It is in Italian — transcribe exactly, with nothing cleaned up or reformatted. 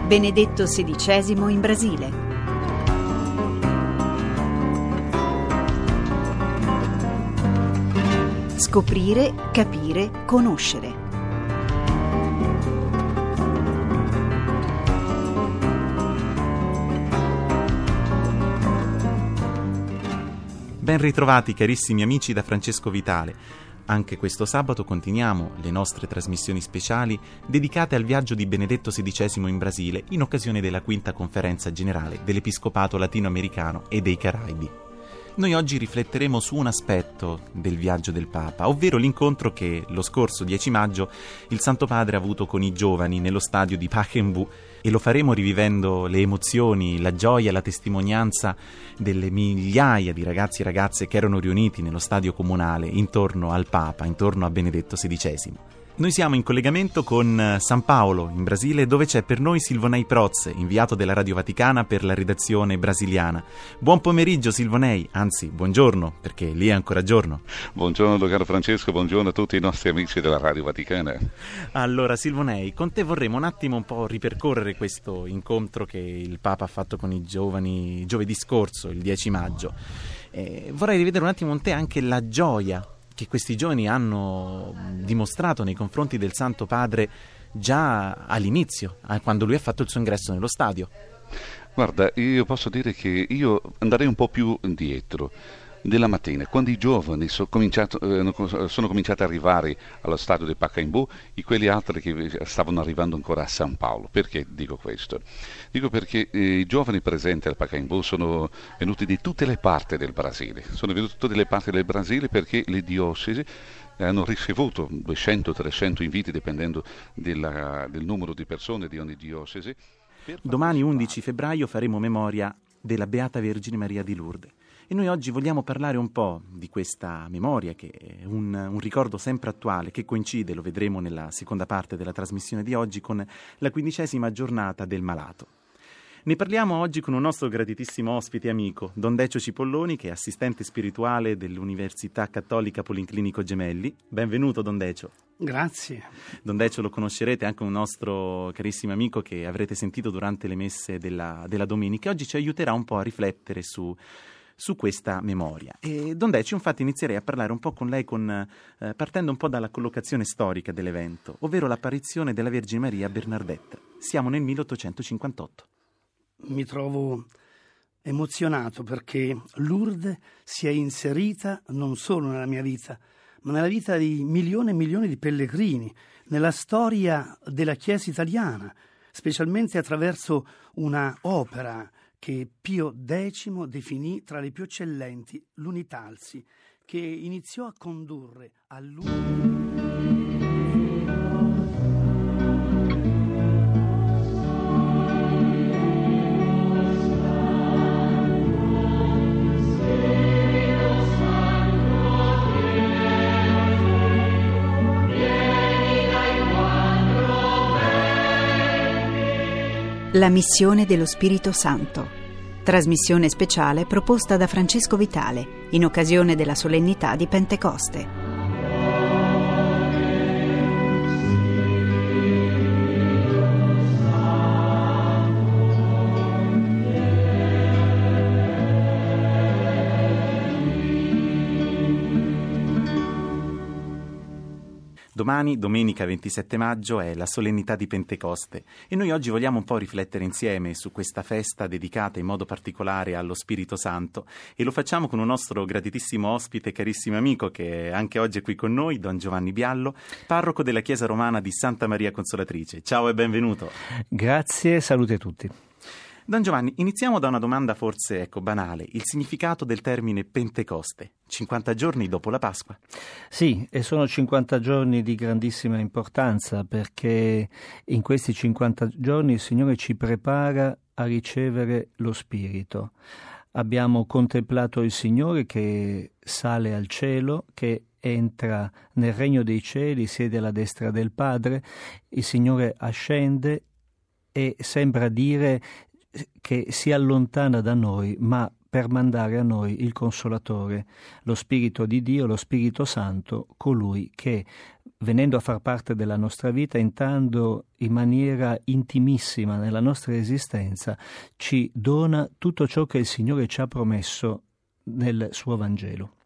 Benedetto sedicesimo in Brasile. Scoprire, capire, conoscere. Ben ritrovati carissimi amici da Francesco Vitale. Anche questo sabato continuiamo le nostre trasmissioni speciali dedicate al viaggio di Benedetto sedicesimo in Brasile in occasione della quinta conferenza generale dell'Episcopato Latinoamericano e dei Caraibi. Noi oggi rifletteremo su un aspetto del viaggio del Papa, ovvero l'incontro che lo scorso dieci maggio il Santo Padre ha avuto con i giovani nello stadio di Pacaembu, e lo faremo rivivendo le emozioni, la gioia, la testimonianza delle migliaia di ragazzi e ragazze che erano riuniti nello stadio comunale intorno al Papa, intorno a Benedetto sedicesimo. Noi siamo in collegamento con San Paolo, in Brasile, dove c'è per noi Silvonei Proz, inviato della Radio Vaticana per la redazione brasiliana. Buon pomeriggio Silvonei, anzi buongiorno, perché lì è ancora giorno. Buongiorno caro Francesco, buongiorno a tutti i nostri amici della Radio Vaticana. Allora Silvonei, con te vorremmo un attimo un po' ripercorrere questo incontro che il Papa ha fatto con i giovani giovedì scorso, il dieci maggio. Eh, vorrei rivedere un attimo con te anche la gioia che questi giovani hanno dimostrato nei confronti del Santo Padre già all'inizio, quando lui ha fatto il suo ingresso nello stadio. Guarda, io posso dire che io andrei un po' più indietro. Della mattina, quando i giovani sono cominciati, eh, sono cominciati ad arrivare allo stadio di Pacaembu e quelli altri che stavano arrivando ancora a San Paolo. Perché dico questo? Dico perché eh, i giovani presenti al Pacaembu sono venuti di tutte le parti del Brasile, sono venuti di tutte le parti del Brasile perché le diocesi hanno ricevuto duecento trecento inviti, dipendendo della, del numero di persone di ogni diocesi. Domani undici febbraio faremo memoria della Beata Vergine Maria di Lourdes. E noi oggi vogliamo parlare un po' di questa memoria, che è un, un ricordo sempre attuale, che coincide, lo vedremo nella seconda parte della trasmissione di oggi, con la quindicesima giornata del malato. Ne parliamo oggi con un nostro gratitissimo ospite e amico, Don Decio Cipolloni, che è assistente spirituale dell'Università Cattolica Policlinico Gemelli. Benvenuto Don Decio. Grazie. Don Decio lo conoscerete, anche un nostro carissimo amico che avrete sentito durante le messe della, della domenica. Oggi ci aiuterà un po' a riflettere su... su questa memoria. E Don Decio, infatti inizierei a parlare un po' con lei con, eh, partendo un po' dalla collocazione storica dell'evento, ovvero l'apparizione della Vergine Maria a Bernardetta. Siamo nel milleottocentocinquantotto. Mi trovo emozionato perché Lourdes si è inserita non solo nella mia vita, ma nella vita di milioni e milioni di pellegrini, nella storia della Chiesa italiana, specialmente attraverso una opera che Pio X definì tra le più eccellenti, l'Unitalsi, che iniziò a condurre a lui. La missione dello Spirito Santo. Trasmissione speciale proposta da Francesco Vitale in occasione della solennità di Pentecoste. Domani, domenica ventisette maggio, è la solennità di Pentecoste e noi oggi vogliamo un po' riflettere insieme su questa festa dedicata in modo particolare allo Spirito Santo, e lo facciamo con un nostro gratitissimo ospite, carissimo amico, che anche oggi è qui con noi, Don Giovanni Biallo, parroco della Chiesa Romana di Santa Maria Consolatrice. Ciao e benvenuto. Grazie, salute a tutti. Don Giovanni, iniziamo da una domanda forse ecco banale: il significato del termine Pentecoste, cinquanta giorni dopo la Pasqua. Sì, e sono cinquanta giorni di grandissima importanza, perché in questi cinquanta giorni il Signore ci prepara a ricevere lo Spirito. Abbiamo contemplato il Signore che sale al cielo, che entra nel regno dei cieli, siede alla destra del Padre. Il Signore ascende e sembra dire che si allontana da noi, ma per mandare a noi il Consolatore, lo Spirito di Dio, lo Spirito Santo, colui che venendo a far parte della nostra vita, entrando in maniera intimissima nella nostra esistenza, ci dona tutto ciò che il Signore ci ha promesso nel suo Vangelo.